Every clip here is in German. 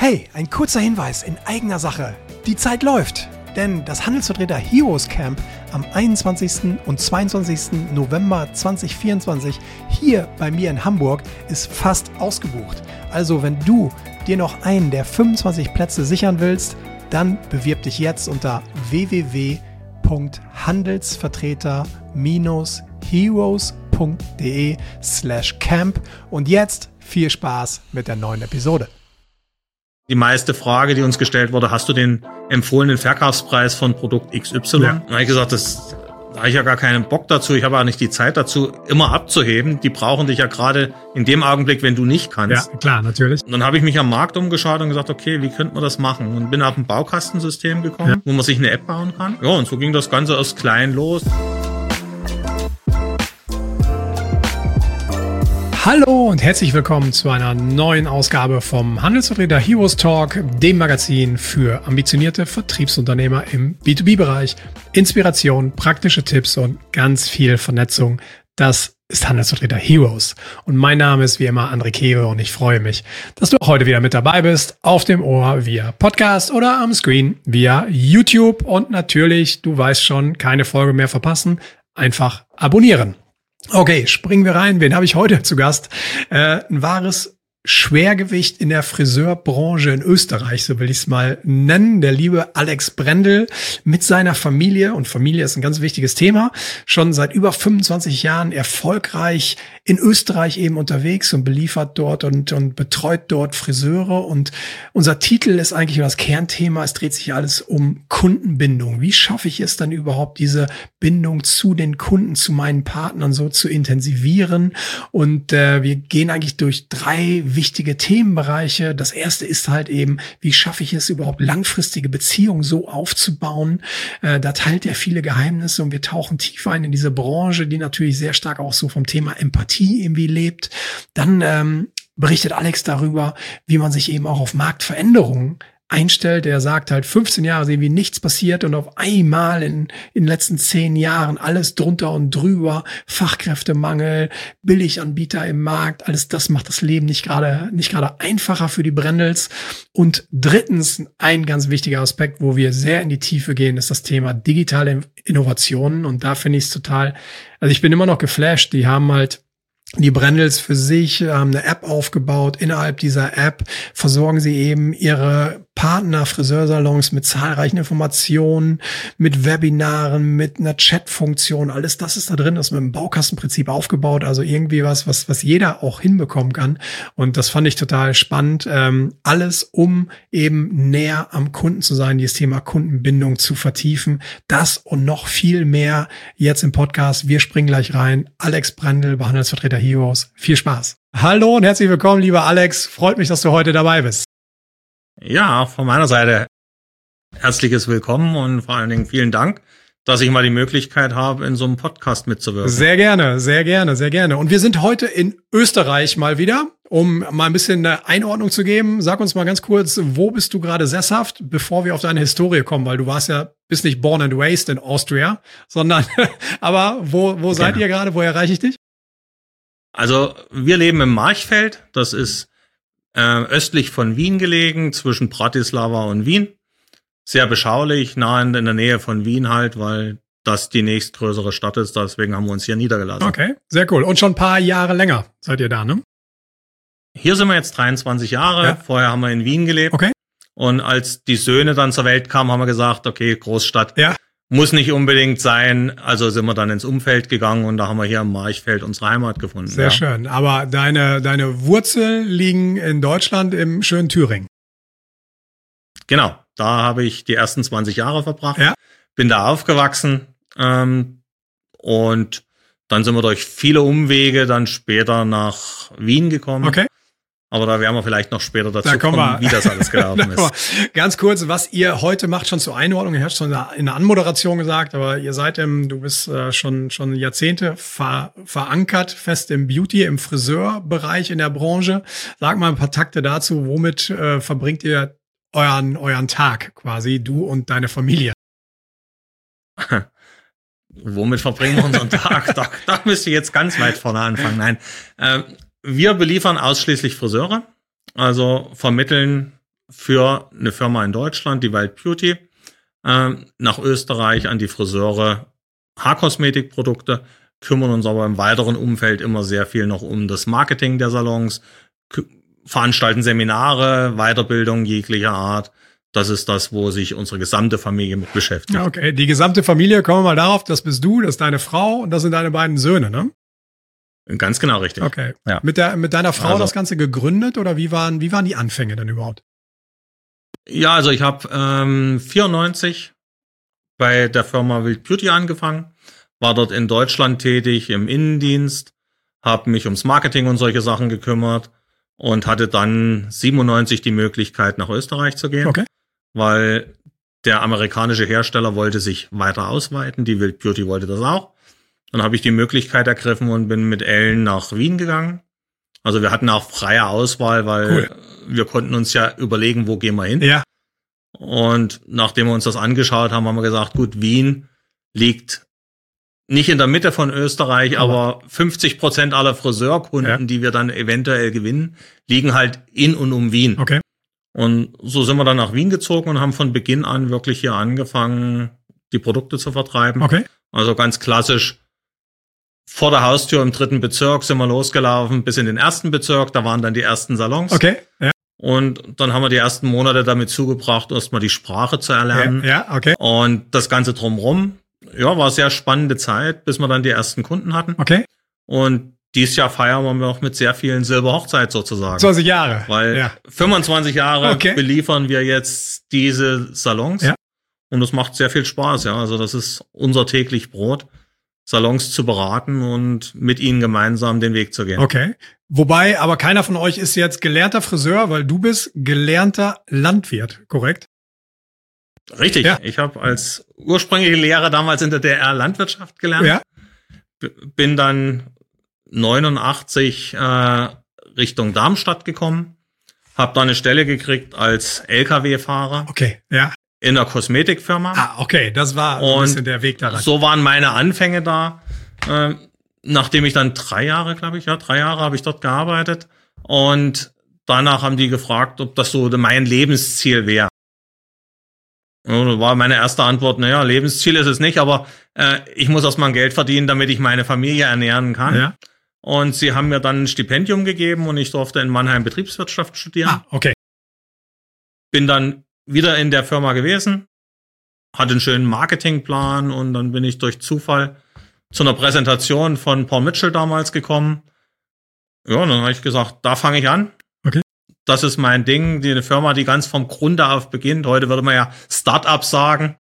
Hey, ein kurzer Hinweis in eigener Sache. Die Zeit läuft, denn das Handelsvertreter Heroes Camp am 21. und 22. November 2024 hier bei mir in Hamburg ist fast ausgebucht. Also wenn du dir noch einen der 25 Plätze sichern willst, dann bewirb dich jetzt unter www.handelsvertreter-heroes.de/camp und jetzt viel Spaß mit der neuen Episode. Die meiste Frage, die uns gestellt wurde, hast du den empfohlenen Verkaufspreis von Produkt XY? Ja. Da habe ich gesagt, da habe ich ja gar keinen Bock dazu. Ich habe auch nicht die Zeit dazu, immer abzuheben. Die brauchen dich ja gerade in dem Augenblick, wenn du nicht kannst. Ja, klar, natürlich. Und dann habe ich mich am Markt umgeschaut und gesagt, okay, wie könnte man das machen? Und bin auf ein Baukastensystem gekommen, wo man sich eine App bauen kann. Ja, und so ging das Ganze aus klein los. Hallo und herzlich willkommen zu einer neuen Ausgabe vom Handelsvertreter Heroes Talk, dem Magazin für ambitionierte Vertriebsunternehmer im B2B-Bereich. Inspiration, praktische Tipps und ganz viel Vernetzung. Das ist Handelsvertreter Heroes. Und mein Name ist wie immer André Kewe und ich freue mich, dass du heute wieder mit dabei bist, auf dem Ohr via Podcast oder am Screen via YouTube. Und natürlich, du weißt schon, keine Folge mehr verpassen, einfach abonnieren. Okay, springen wir rein. Wen habe ich heute zu Gast? Ein wahres Schwergewicht in der Friseurbranche in Österreich, so will ich es mal nennen. Der liebe Alex Brendel mit seiner Familie. Und Familie ist ein ganz wichtiges Thema. Schon seit über 25 Jahren erfolgreich in Österreich eben unterwegs und beliefert dort und betreut dort Friseure. Und unser Titel ist eigentlich das Kernthema. Es dreht sich alles um Kundenbindung. Wie schaffe ich es dann überhaupt, diese Bindung zu den Kunden, zu meinen Partnern so zu intensivieren? Und wir gehen eigentlich durch 3 wichtige Themenbereiche. Das erste ist halt eben, wie schaffe ich es überhaupt, langfristige Beziehungen so aufzubauen? Da teilt er viele Geheimnisse und wir tauchen tief ein in diese Branche, die natürlich sehr stark auch so vom Thema Empathie irgendwie lebt. Dann berichtet Alex darüber, wie man sich eben auch auf Marktveränderungen einstellt. Er sagt halt, 15 Jahre ist irgendwie nichts passiert und auf einmal in den letzten 10 Jahren alles drunter und drüber, Fachkräftemangel, Billiganbieter im Markt, alles das macht das Leben nicht gerade einfacher für die Brendels. Und drittens, ein ganz wichtiger Aspekt, wo wir sehr in die Tiefe gehen, ist das Thema digitale Innovationen. Und da finde ich es total, also ich bin immer noch geflasht, die haben halt die Brendels für sich haben eine App aufgebaut. Innerhalb dieser App versorgen sie eben ihre Partner, Friseursalons mit zahlreichen Informationen, mit Webinaren, mit einer Chatfunktion. Alles das ist da drin, das ist mit dem Baukastenprinzip aufgebaut. Also irgendwie was jeder auch hinbekommen kann. Und das fand ich total spannend. Alles, um eben näher am Kunden zu sein, dieses Thema Kundenbindung zu vertiefen. Das und noch viel mehr jetzt im Podcast. Wir springen gleich rein. Alex Brendel bei Handelsvertreter Heroes. Viel Spaß. Hallo und herzlich willkommen, lieber Alex. Freut mich, dass du heute dabei bist. Ja, von meiner Seite herzliches Willkommen und vor allen Dingen vielen Dank, dass ich mal die Möglichkeit habe, in so einem Podcast mitzuwirken. Sehr gerne, sehr gerne, sehr gerne. Und wir sind heute in Österreich mal wieder, um mal ein bisschen eine Einordnung zu geben. Sag uns mal ganz kurz, wo bist du gerade sesshaft, bevor wir auf deine Historie kommen, weil du bist nicht born and raised in Austria, sondern, aber wo seid ihr gerade, wo erreiche ich dich? Also wir leben im Marchfeld, das ist östlich von Wien gelegen, zwischen Bratislava und Wien. Sehr beschaulich, nah in der Nähe von Wien halt, weil das die nächstgrößere Stadt ist. Deswegen haben wir uns hier niedergelassen. Okay, sehr cool. Und schon ein paar Jahre länger seid ihr da, ne? Hier sind wir jetzt 23 Jahre. Ja. Vorher haben wir in Wien gelebt. Okay. Und als die Söhne dann zur Welt kamen, haben wir gesagt, okay, Großstadt. Ja. Muss nicht unbedingt sein, also sind wir dann ins Umfeld gegangen und da haben wir hier im Marchfeld unsere Heimat gefunden. Sehr schön, aber deine Wurzeln liegen in Deutschland im schönen Thüringen. Genau, da habe ich die ersten 20 Jahre verbracht, bin da aufgewachsen und dann sind wir durch viele Umwege dann später nach Wien gekommen. Okay. Aber da werden wir vielleicht noch später dazu kommen, wie das alles gelaufen ist. Ganz kurz, was ihr heute macht, schon zur Einordnung. Ihr habt schon in der Anmoderation gesagt, aber ihr seid du bist schon Jahrzehnte verankert, fest im Beauty, im Friseurbereich in der Branche. Sag mal ein paar Takte dazu. Womit verbringt ihr euren Tag quasi, du und deine Familie? Womit verbringen wir unseren Tag? Da müsst ihr jetzt ganz weit vorne anfangen. Nein, wir beliefern ausschließlich Friseure, also vermitteln für eine Firma in Deutschland, die Wild Beauty, nach Österreich an die Friseure Haarkosmetikprodukte, kümmern uns aber im weiteren Umfeld immer sehr viel noch um das Marketing der Salons, veranstalten Seminare, Weiterbildung jeglicher Art. Das ist das, wo sich unsere gesamte Familie mit beschäftigt. Okay, die gesamte Familie, kommen wir mal darauf, das bist du, das ist deine Frau und das sind deine beiden Söhne, ne? Ganz genau richtig. Okay. Ja. Mit deiner Frau das Ganze gegründet oder wie waren die Anfänge denn überhaupt? Ja, also ich habe 94 bei der Firma Wild Beauty angefangen, war dort in Deutschland tätig im Innendienst, habe mich ums Marketing und solche Sachen gekümmert und hatte dann 97 die Möglichkeit, nach Österreich zu gehen, weil der amerikanische Hersteller wollte sich weiter ausweiten, die Wild Beauty wollte das auch. Dann habe ich die Möglichkeit ergriffen und bin mit Ellen nach Wien gegangen. Also wir hatten auch freie Auswahl, weil wir konnten uns ja überlegen, wo gehen wir hin. Ja. Und nachdem wir uns das angeschaut haben, haben wir gesagt, gut, Wien liegt nicht in der Mitte von Österreich, aber 50% aller Friseurkunden, die wir dann eventuell gewinnen, liegen halt in und um Wien. Okay. Und so sind wir dann nach Wien gezogen und haben von Beginn an wirklich hier angefangen, die Produkte zu vertreiben. Okay. Also ganz klassisch vor der Haustür im 3. Bezirk sind wir losgelaufen bis in den 1. Bezirk. Da waren dann die ersten Salons. Okay. Ja. Und dann haben wir die ersten Monate damit zugebracht, erstmal die Sprache zu erlernen. Ja, okay. Und das Ganze drumherum, ja, war sehr spannende Zeit, bis wir dann die ersten Kunden hatten. Okay. Und dieses Jahr feiern wir noch mit sehr vielen Silberhochzeit sozusagen. 20 Jahre. Weil 25 Jahre beliefern wir jetzt diese Salons. Ja. Und es macht sehr viel Spaß, ja. Also das ist unser täglich Brot, Salons zu beraten und mit ihnen gemeinsam den Weg zu gehen. Okay. Wobei, aber keiner von euch ist jetzt gelernter Friseur, weil du bist gelernter Landwirt, korrekt? Richtig. Ja. Ich habe als ursprüngliche Lehre damals in der DR Landwirtschaft gelernt. Ja. Bin dann 89 Richtung Darmstadt gekommen, habe da eine Stelle gekriegt als LKW-Fahrer. Okay, ja. In einer Kosmetikfirma. Ah, okay, das war ein bisschen der Weg daran. So waren meine Anfänge da. Nachdem ich dann 3 Jahre, glaube ich, 3 Jahre habe ich dort gearbeitet. Und danach haben die gefragt, ob das so mein Lebensziel wäre. Und da war meine erste Antwort, naja, Lebensziel ist es nicht, aber ich muss erstmal Geld verdienen, damit ich meine Familie ernähren kann. Ja. Und sie haben mir dann ein Stipendium gegeben und ich durfte in Mannheim Betriebswirtschaft studieren. Ah, okay. Bin dann wieder in der Firma gewesen, hatte einen schönen Marketingplan und dann bin ich durch Zufall zu einer Präsentation von Paul Mitchell damals gekommen. Ja, und dann habe ich gesagt, da fange ich an. Okay. Das ist mein Ding, eine Firma, die ganz vom Grunde auf beginnt. Heute würde man ja Start-up sagen.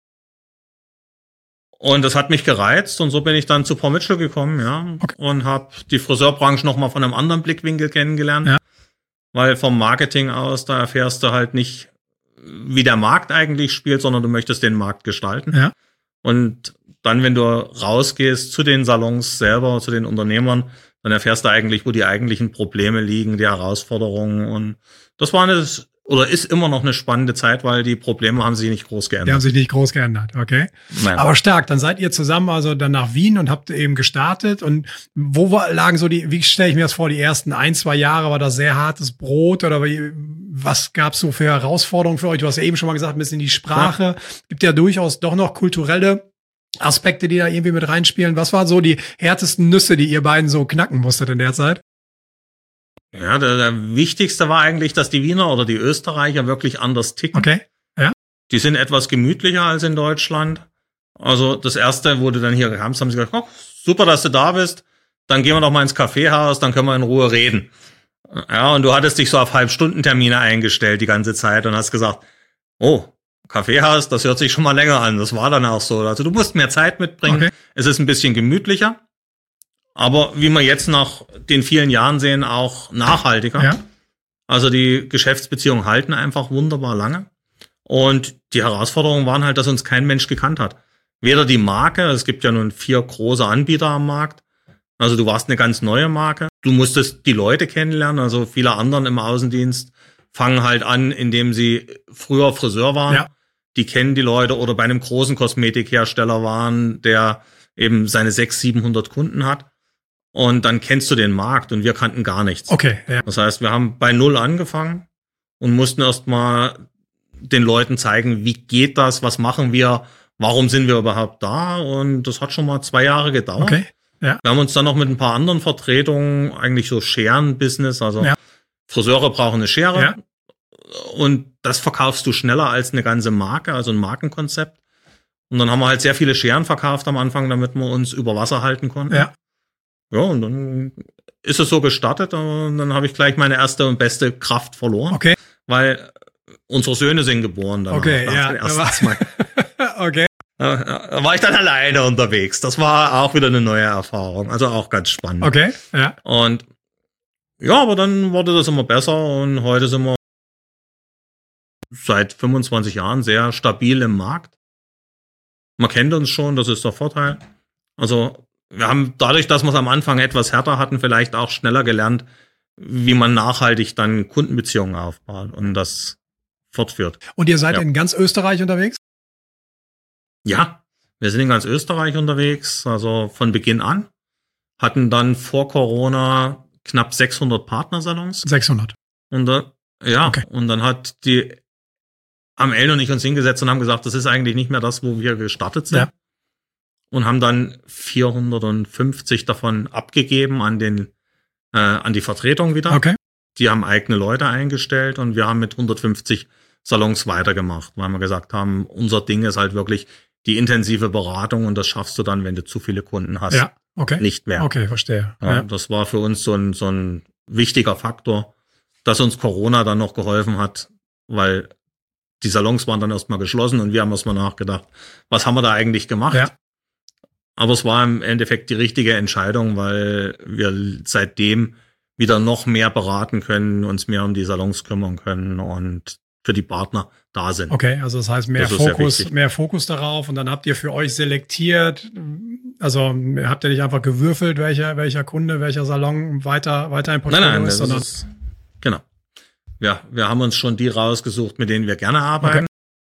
Und das hat mich gereizt und so bin ich dann zu Paul Mitchell gekommen, ja, und habe die Friseurbranche nochmal von einem anderen Blickwinkel kennengelernt. Ja. Weil vom Marketing aus, da erfährst du halt nicht, wie der Markt eigentlich spielt, sondern du möchtest den Markt gestalten. Ja. Und dann, wenn du rausgehst zu den Salons selber, zu den Unternehmern, dann erfährst du eigentlich, wo die eigentlichen Probleme liegen, die Herausforderungen. Und das war ist immer noch eine spannende Zeit, weil die Probleme haben sich nicht groß geändert. Die haben sich nicht groß geändert, okay. Nein. Aber stark, dann seid ihr zusammen also dann nach Wien und habt eben gestartet. Und wo lagen so wie stelle ich mir das vor, die ersten 1-2 Jahre, war das sehr hartes Brot oder was gab's so für Herausforderungen für euch? Du hast ja eben schon mal gesagt, ein bisschen die Sprache. Ja. Gibt ja durchaus doch noch kulturelle Aspekte, die da irgendwie mit reinspielen. Was waren so die härtesten Nüsse, die ihr beiden so knacken musstet in der Zeit? Ja, der wichtigste war eigentlich, dass die Wiener oder die Österreicher wirklich anders ticken. Okay, ja. Die sind etwas gemütlicher als in Deutschland. Also das Erste, wo du dann hier kamst, haben sie gesagt, oh, super, dass du da bist. Dann gehen wir doch mal ins Kaffeehaus, dann können wir in Ruhe reden. Ja, und du hattest dich so auf Halbstundentermine eingestellt die ganze Zeit und hast gesagt, oh, Kaffeehaus, das hört sich schon mal länger an. Das war dann auch so. Also du musst mehr Zeit mitbringen. Okay. Es ist ein bisschen gemütlicher. Aber wie wir jetzt nach den vielen Jahren sehen, auch nachhaltiger. Ja. Also die Geschäftsbeziehungen halten einfach wunderbar lange. Und die Herausforderungen waren halt, dass uns kein Mensch gekannt hat. Weder die Marke, es gibt ja nun 4 große Anbieter am Markt. Also du warst eine ganz neue Marke. Du musstest die Leute kennenlernen. Also viele anderen im Außendienst fangen halt an, indem sie früher Friseur waren. Ja. Die kennen die Leute oder bei einem großen Kosmetikhersteller waren, der eben seine 600-700 Kunden hat. Und dann kennst du den Markt und wir kannten gar nichts. Okay, ja. Das heißt, wir haben bei 0 angefangen und mussten erst mal den Leuten zeigen, wie geht das, was machen wir, warum sind wir überhaupt da, und das hat schon mal 2 Jahre gedauert. Okay. Ja. Wir haben uns dann noch mit ein paar anderen Vertretungen, eigentlich so Scheren-Business, also Friseure brauchen eine Schere und das verkaufst du schneller als eine ganze Marke, also ein Markenkonzept. Und dann haben wir halt sehr viele Scheren verkauft am Anfang, damit wir uns über Wasser halten konnten. Ja, und dann ist es so gestartet und dann habe ich gleich meine erste und beste Kraft verloren. Okay. Weil unsere Söhne sind geboren. Danach, okay, ja. Okay. Da war ich dann alleine unterwegs. Das war auch wieder eine neue Erfahrung. Also auch ganz spannend. Okay, ja. Und ja, aber dann wurde das immer besser und heute sind wir seit 25 Jahren sehr stabil im Markt. Man kennt uns schon, das ist der Vorteil. Also wir haben dadurch, dass wir es am Anfang etwas härter hatten, vielleicht auch schneller gelernt, wie man nachhaltig dann Kundenbeziehungen aufbaut und das fortführt. Und ihr seid in ganz Österreich unterwegs? Ja, wir sind in ganz Österreich unterwegs, also von Beginn an. Hatten dann vor Corona knapp 600 Partnersalons. 600. Und und dann hat haben El und ich uns hingesetzt und haben gesagt, das ist eigentlich nicht mehr das, wo wir gestartet sind. Ja. Und haben dann 450 davon abgegeben an die Vertretung wieder. Okay. Die haben eigene Leute eingestellt und wir haben mit 150 Salons weitergemacht, weil wir gesagt haben, unser Ding ist halt wirklich die intensive Beratung und das schaffst du dann, wenn du zu viele Kunden hast. Ja, okay. Nicht mehr. Okay, verstehe. Ja. Das war für uns so ein wichtiger Faktor, dass uns Corona dann noch geholfen hat, weil die Salons waren dann erstmal geschlossen und wir haben erstmal nachgedacht, was haben wir da eigentlich gemacht? Ja. Aber es war im Endeffekt die richtige Entscheidung, weil wir seitdem wieder noch mehr beraten können, uns mehr um die Salons kümmern können und für die Partner da sind. Okay, also das heißt mehr Fokus darauf und dann habt ihr für euch selektiert, also habt ihr nicht einfach gewürfelt, welcher Kunde, welcher Salon weiter im Portfolio ist, sondern genau. Ja, wir haben uns schon die rausgesucht, mit denen wir gerne arbeiten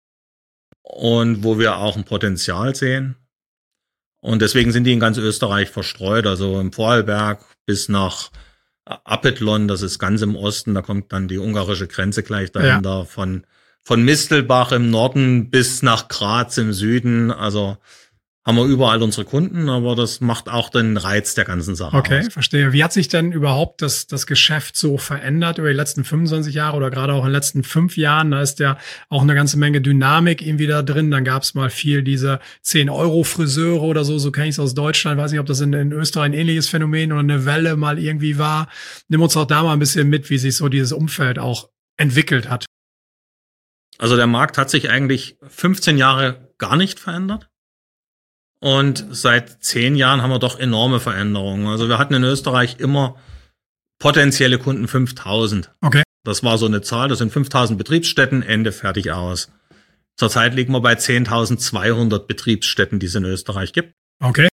und wo wir auch ein Potenzial sehen. Und deswegen sind die in ganz Österreich verstreut, also im Vorarlberg bis nach Apethlon, das ist ganz im Osten, da kommt dann die ungarische Grenze gleich dahinter, von Mistelbach im Norden bis nach Graz im Süden, also haben wir überall unsere Kunden, aber das macht auch den Reiz der ganzen Sache Okay, aus. Verstehe. Wie hat sich denn überhaupt das Geschäft so verändert über die letzten 25 Jahre oder gerade auch in den letzten 5 Jahren? Da ist ja auch eine ganze Menge Dynamik irgendwie da drin. Dann gab es mal viel diese 10-Euro-Friseure oder so kenne ich es aus Deutschland. Weiß nicht, ob das in Österreich ein ähnliches Phänomen oder eine Welle mal irgendwie war. Nimm uns auch da mal ein bisschen mit, wie sich so dieses Umfeld auch entwickelt hat. Also der Markt hat sich eigentlich 15 Jahre gar nicht verändert. Und seit 10 Jahren haben wir doch enorme Veränderungen. Also wir hatten in Österreich immer potenzielle Kunden 5.000. Okay. Das war so eine Zahl, das sind 5.000 Betriebsstätten, Ende, fertig, aus. Zurzeit liegen wir bei 10.200 Betriebsstätten, die es in Österreich gibt. Okay.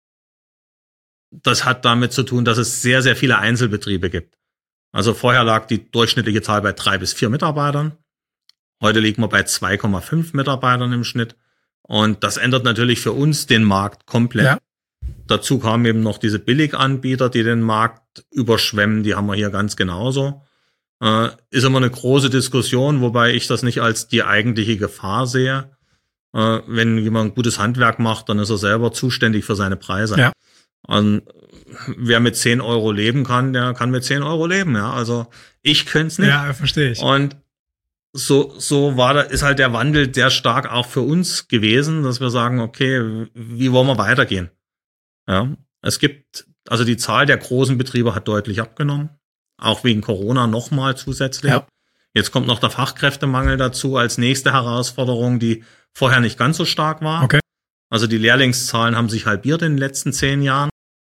Das hat damit zu tun, dass es sehr, sehr viele Einzelbetriebe gibt. Also vorher lag die durchschnittliche Zahl bei 3 bis 4 Mitarbeitern. Heute liegen wir bei 2,5 Mitarbeitern im Schnitt. Und das ändert natürlich für uns den Markt komplett. Ja. Dazu kamen eben noch diese Billiganbieter, die den Markt überschwemmen. Die haben wir hier ganz genauso. Ist immer eine große Diskussion, wobei ich das nicht als die eigentliche Gefahr sehe. Wenn jemand ein gutes Handwerk macht, dann ist er selber zuständig für seine Preise. Ja. Und wer mit 10 Euro leben kann, der kann mit 10 Euro leben. Ja, also ich könnte es nicht. Ja, verstehe ich. Und so ist halt der Wandel sehr stark auch für uns gewesen, dass wir sagen, okay, wie wollen wir weitergehen? Ja, also die Zahl der großen Betriebe hat deutlich abgenommen, auch wegen Corona nochmal zusätzlich. Ja. Jetzt kommt noch der Fachkräftemangel dazu als nächste Herausforderung, die vorher nicht ganz so stark war. Okay. Also die Lehrlingszahlen haben sich halbiert in den letzten 10 Jahren.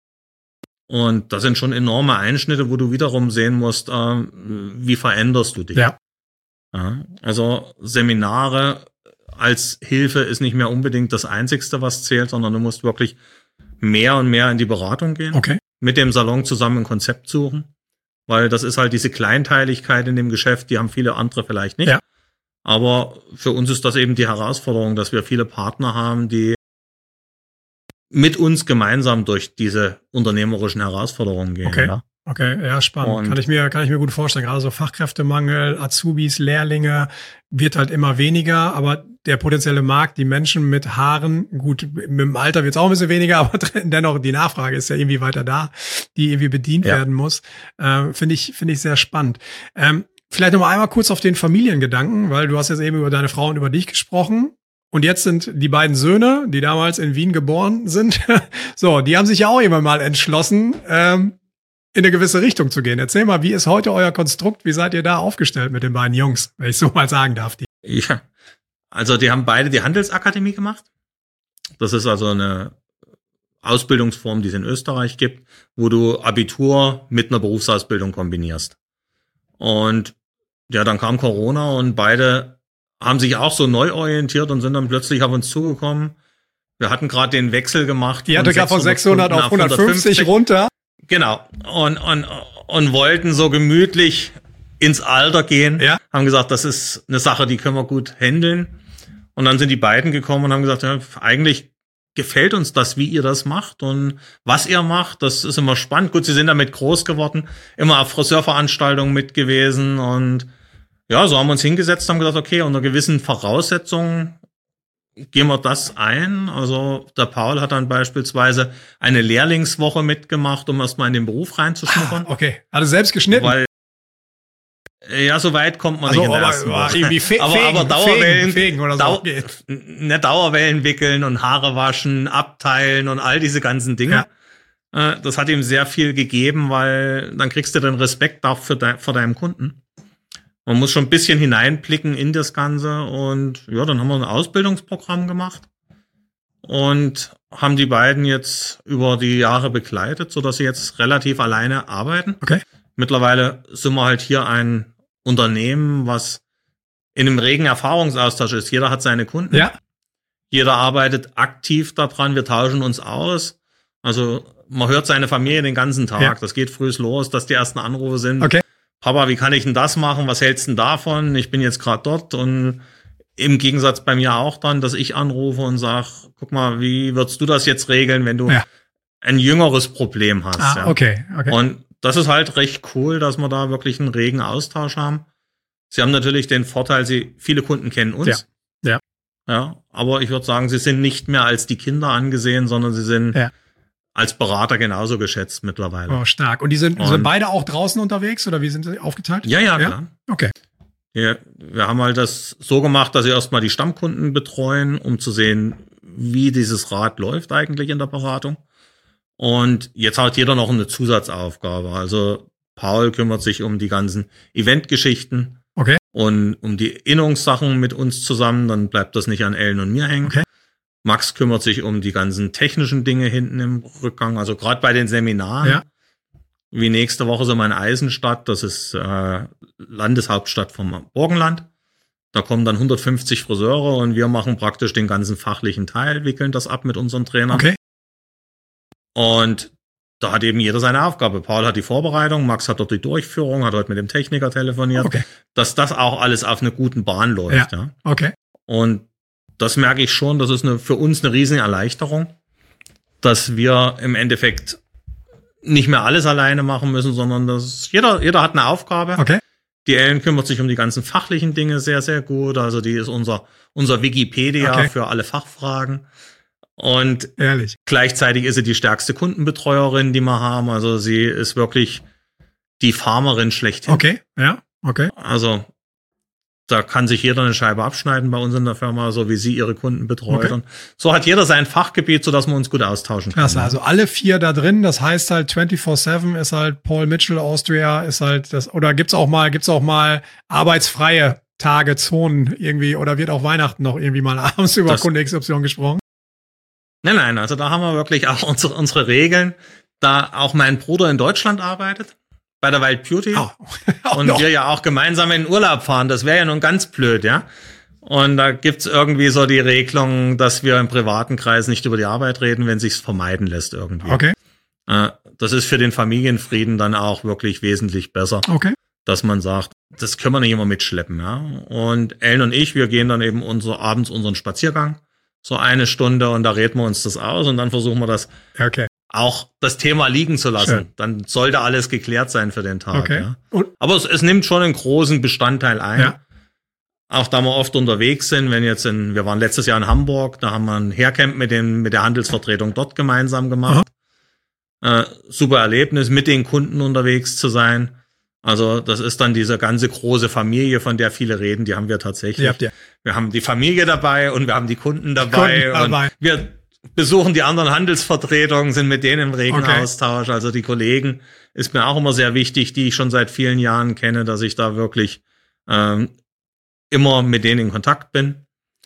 Und das sind schon enorme Einschnitte, wo du wiederum sehen musst, wie veränderst du dich? Ja. Ja, also Seminare als Hilfe ist nicht mehr unbedingt das Einzigste, was zählt, sondern du musst wirklich mehr und mehr in die Beratung gehen. Okay. Mit dem Salon zusammen ein Konzept suchen, weil das ist halt diese Kleinteiligkeit in dem Geschäft, die haben viele andere vielleicht nicht. Ja. Aber für uns ist das eben die Herausforderung, dass wir viele Partner haben, die mit uns gemeinsam durch diese unternehmerischen Herausforderungen gehen. Okay. Ja? Okay, ja, spannend. Kann ich mir gut vorstellen. Gerade so Fachkräftemangel, Azubis, Lehrlinge wird halt immer weniger, aber der potenzielle Markt, die Menschen mit Haaren, gut, mit dem Alter wird es auch ein bisschen weniger, aber dennoch die Nachfrage ist ja irgendwie weiter da, die irgendwie bedient werden muss. Finde ich sehr spannend. Vielleicht noch mal einmal kurz auf den Familiengedanken, weil du hast jetzt eben über deine Frau und über dich gesprochen. Und jetzt sind die beiden Söhne, die damals in Wien geboren sind, so, die haben sich ja auch irgendwann mal entschlossen, in eine gewisse Richtung zu gehen. Erzähl mal, wie ist heute euer Konstrukt? Wie seid ihr da aufgestellt mit den beiden Jungs, wenn ich so mal sagen darf? Ja, also die haben beide die Handelsakademie gemacht. Das ist also eine Ausbildungsform, die es in Österreich gibt, wo du Abitur mit einer Berufsausbildung kombinierst. Und ja, dann kam Corona und beide haben sich auch so neu orientiert und sind dann plötzlich auf uns zugekommen. Wir hatten gerade den Wechsel gemacht. Die hatte gerade von 600 auf 150 runter. Genau. Und wollten so gemütlich ins Alter gehen. Ja. Haben gesagt, das ist eine Sache, die können wir gut handeln. Und dann sind die beiden gekommen und haben gesagt, ja, eigentlich gefällt uns das, wie ihr das macht und was ihr macht. Das ist immer spannend. Gut, sie sind damit groß geworden, immer auf Friseurveranstaltungen mit gewesen. Und ja, so haben wir uns hingesetzt, haben gesagt, okay, unter gewissen Voraussetzungen gehen wir das ein. Also der Paul hat dann beispielsweise eine Lehrlingswoche mitgemacht, um erstmal in den Beruf reinzuschnuppern. Okay, hat er selbst geschnitten? Weil, ja, so weit kommt man nicht in der ersten Woche. Aber Dauerwellen, oder so geht. Dauerwellen wickeln und Haare waschen, abteilen und all diese ganzen Dinge. Ja. Das hat ihm sehr viel gegeben, weil dann kriegst du den Respekt auch vor deinem Kunden. Man muss schon ein bisschen hineinblicken in das Ganze und ja, dann haben wir ein Ausbildungsprogramm gemacht und haben die beiden jetzt über die Jahre begleitet, sodass sie jetzt relativ alleine arbeiten. Okay. Mittlerweile sind wir halt hier ein Unternehmen, was in einem regen Erfahrungsaustausch ist. Jeder hat seine Kunden. Ja. Jeder arbeitet aktiv daran. Wir tauschen uns aus. Also man hört seine Familie den ganzen Tag. Ja. Das geht früh los, dass die ersten Anrufe sind. Okay. Papa, wie kann ich denn das machen? Was hältst du denn davon? Ich bin jetzt gerade dort und im Gegensatz bei mir auch dann, dass ich anrufe und sage, guck mal, wie würdest du das jetzt regeln, wenn du ein jüngeres Problem hast? Okay. Und das ist halt recht cool, dass wir da wirklich einen regen Austausch haben. Sie haben natürlich den Vorteil, viele Kunden kennen uns. Ja, aber ich würde sagen, sie sind nicht mehr als die Kinder angesehen, sondern sie sind als Berater genauso geschätzt mittlerweile. Oh, stark. Und die sind beide auch draußen unterwegs oder wie sind sie aufgeteilt? Ja, klar. Okay. Wir haben halt das so gemacht, dass sie erstmal die Stammkunden betreuen, um zu sehen, wie dieses Rad läuft eigentlich in der Beratung. Und jetzt hat jeder noch eine Zusatzaufgabe. Also Paul kümmert sich um die ganzen Eventgeschichten. Okay. Und um die Innungssachen mit uns zusammen, dann bleibt das nicht an Ellen und mir hängen. Okay. Max kümmert sich um die ganzen technischen Dinge hinten im Rückgang, also gerade bei den Seminaren. Wie nächste Woche sind wir in Eisenstadt, das ist Landeshauptstadt vom Burgenland. Da kommen dann 150 Friseure und wir machen praktisch den ganzen fachlichen Teil, wickeln das ab mit unseren Trainern. Okay. Und da hat eben jeder seine Aufgabe. Paul hat die Vorbereitung, Max hat dort die Durchführung, hat heute mit dem Techniker telefoniert, dass das auch alles auf einer guten Bahn läuft. Ja. Okay. Und das merke ich schon, das ist für uns eine riesige Erleichterung, dass wir im Endeffekt nicht mehr alles alleine machen müssen, sondern dass jeder hat eine Aufgabe. Okay. Die Ellen kümmert sich um die ganzen fachlichen Dinge sehr, sehr gut. Also die ist unser Wikipedia für alle Fachfragen. Und gleichzeitig ist sie die stärkste Kundenbetreuerin, die wir haben. Also sie ist wirklich die Farmerin schlechthin. Okay. Also da kann sich jeder eine Scheibe abschneiden bei uns in der Firma, so wie sie ihre Kunden betreut. Und so hat jeder sein Fachgebiet, sodass wir uns gut austauschen können. Klasse, also alle 4 da drin, das heißt halt 24/7 ist halt Paul Mitchell Austria, ist halt das, oder gibt's auch mal arbeitsfreie Tage, Zonen irgendwie, oder wird auch Weihnachten noch irgendwie mal abends über Kunde XY gesprochen? Nein, also da haben wir wirklich auch unsere Regeln, da auch mein Bruder in Deutschland arbeitet. Bei der Wild Beauty. Und wir ja auch gemeinsam in den Urlaub fahren. Das wäre ja nun ganz blöd, ja. Und da gibt's irgendwie so die Regelung, dass wir im privaten Kreis nicht über die Arbeit reden, wenn sich's vermeiden lässt irgendwie. Okay. Das ist für den Familienfrieden dann auch wirklich wesentlich besser. Okay. Dass man sagt, das können wir nicht immer mitschleppen, ja. Und Ellen und ich, wir gehen dann eben abends unseren Spaziergang. So 1 Stunde und da reden wir uns das aus und dann versuchen wir das auch das Thema liegen zu lassen. Schön. Dann sollte alles geklärt sein für den Tag. Okay. Ja. Aber es nimmt schon einen großen Bestandteil ein. Ja. Auch da wir oft unterwegs sind, wir waren letztes Jahr in Hamburg, da haben wir ein Haircamp mit der Handelsvertretung dort gemeinsam gemacht. Super Erlebnis, mit den Kunden unterwegs zu sein. Also das ist dann diese ganze große Familie, von der viele reden, die haben wir tatsächlich. Wir haben die Familie dabei und wir haben die Kunden dabei. Und wir besuchen die anderen Handelsvertretungen, sind mit denen im regen Austausch. Also die Kollegen ist mir auch immer sehr wichtig, die ich schon seit vielen Jahren kenne, dass ich da wirklich immer mit denen in Kontakt bin.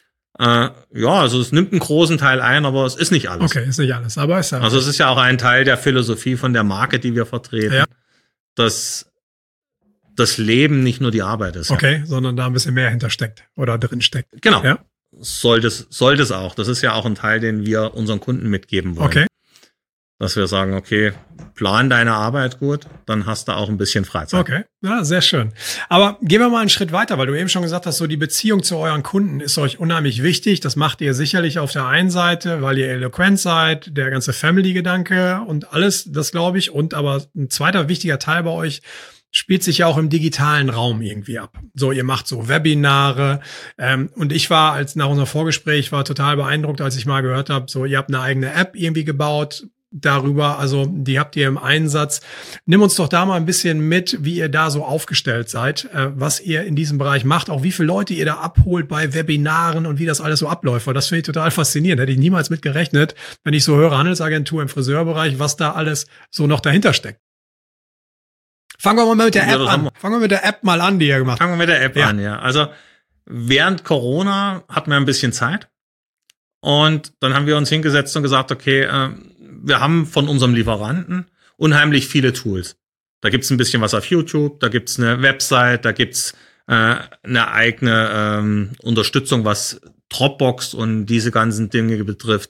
Also es nimmt einen großen Teil ein, aber es ist nicht alles. Okay, ist nicht alles, aber ist ja. Also es ist ja auch ein Teil der Philosophie von der Marke, die wir vertreten, dass das Leben nicht nur die Arbeit ist. Okay, sondern da ein bisschen mehr hintersteckt oder drin steckt. Genau. Ja. Sollte es auch. Das ist ja auch ein Teil, den wir unseren Kunden mitgeben wollen. Okay. Dass wir sagen, okay, plan deine Arbeit gut, dann hast du auch ein bisschen Freizeit. Okay, ja, sehr schön. Aber gehen wir mal einen Schritt weiter, weil du eben schon gesagt hast, so die Beziehung zu euren Kunden ist euch unheimlich wichtig. Das macht ihr sicherlich auf der einen Seite, weil ihr eloquent seid, der ganze Family-Gedanke und alles, das glaube ich. Und aber ein zweiter wichtiger Teil bei euch spielt sich ja auch im digitalen Raum irgendwie ab. So, ihr macht so Webinare. Und ich war, nach unserem Vorgespräch, war total beeindruckt, als ich mal gehört habe, so, ihr habt eine eigene App irgendwie gebaut darüber, also die habt ihr im Einsatz. Nimm uns doch da mal ein bisschen mit, wie ihr da so aufgestellt seid, was ihr in diesem Bereich macht, auch wie viele Leute ihr da abholt bei Webinaren und wie das alles so abläuft, weil das finde ich total faszinierend. Hätte ich niemals mit gerechnet, wenn ich so höre, Handelsagentur im Friseurbereich, was da alles so noch dahinter steckt. Fangen wir mal mit der App an. Fangen wir mit der App mal an, die ihr gemacht habt. Fangen wir mit der App an, ja. Also während Corona hatten wir ein bisschen Zeit und dann haben wir uns hingesetzt und gesagt, okay, wir haben von unserem Lieferanten unheimlich viele Tools. Da gibt's ein bisschen was auf YouTube, da gibt's eine Website, da gibt's eine eigene Unterstützung, was Dropbox und diese ganzen Dinge betrifft.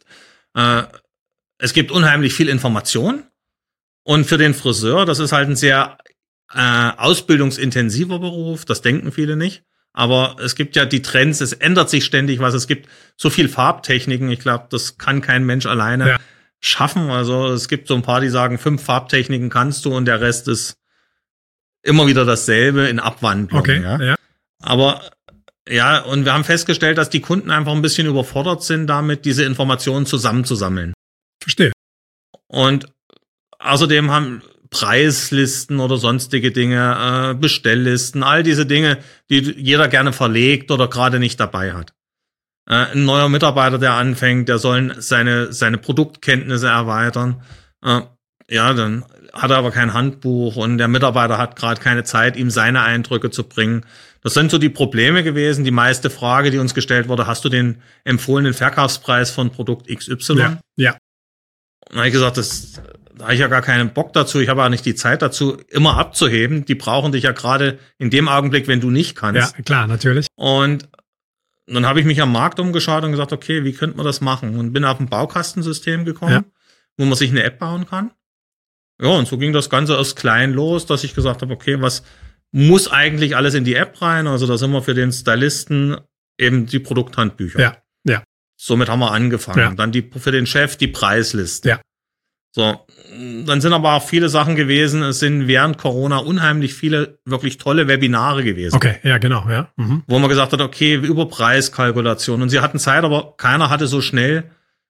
Es gibt unheimlich viel Information und für den Friseur, das ist halt ein sehr ausbildungsintensiver Beruf, das denken viele nicht. Aber es gibt ja die Trends, es ändert sich ständig was, es gibt so viel Farbtechniken, ich glaube, das kann kein Mensch alleine schaffen. Also es gibt so ein paar, die sagen, 5 Farbtechniken kannst du und der Rest ist immer wieder dasselbe in Abwandlung. Okay, ja. Aber ja, und wir haben festgestellt, dass die Kunden einfach ein bisschen überfordert sind damit, diese Informationen zusammenzusammeln. Verstehe. Und außerdem haben Preislisten oder sonstige Dinge, Bestelllisten, all diese Dinge, die jeder gerne verlegt oder gerade nicht dabei hat. Ein neuer Mitarbeiter, der anfängt, der soll seine Produktkenntnisse erweitern. Dann hat er aber kein Handbuch und der Mitarbeiter hat gerade keine Zeit, ihm seine Eindrücke zu bringen. Das sind so die Probleme gewesen. Die meiste Frage, die uns gestellt wurde, hast du den empfohlenen Verkaufspreis von Produkt XY? Ja. Und dann habe ich gesagt, da habe ich ja gar keinen Bock dazu. Ich habe auch nicht die Zeit dazu, immer abzuheben. Die brauchen dich ja gerade in dem Augenblick, wenn du nicht kannst. Ja, klar, natürlich. Und dann habe ich mich am Markt umgeschaut und gesagt, okay, wie könnte man das machen? Und bin auf ein Baukastensystem gekommen, wo man sich eine App bauen kann. Ja, und so ging das Ganze aus klein los, dass ich gesagt habe, okay, was muss eigentlich alles in die App rein? Also da sind wir für den Stylisten eben die Produkthandbücher. Ja. Somit haben wir angefangen. Ja. Dann für den Chef die Preisliste. Ja. So, dann sind aber auch viele Sachen gewesen. Es sind während Corona unheimlich viele wirklich tolle Webinare gewesen. Okay, ja, genau, ja. Mhm. Wo man gesagt hat, okay, über Preiskalkulation. Und sie hatten Zeit, aber keiner konnte so schnell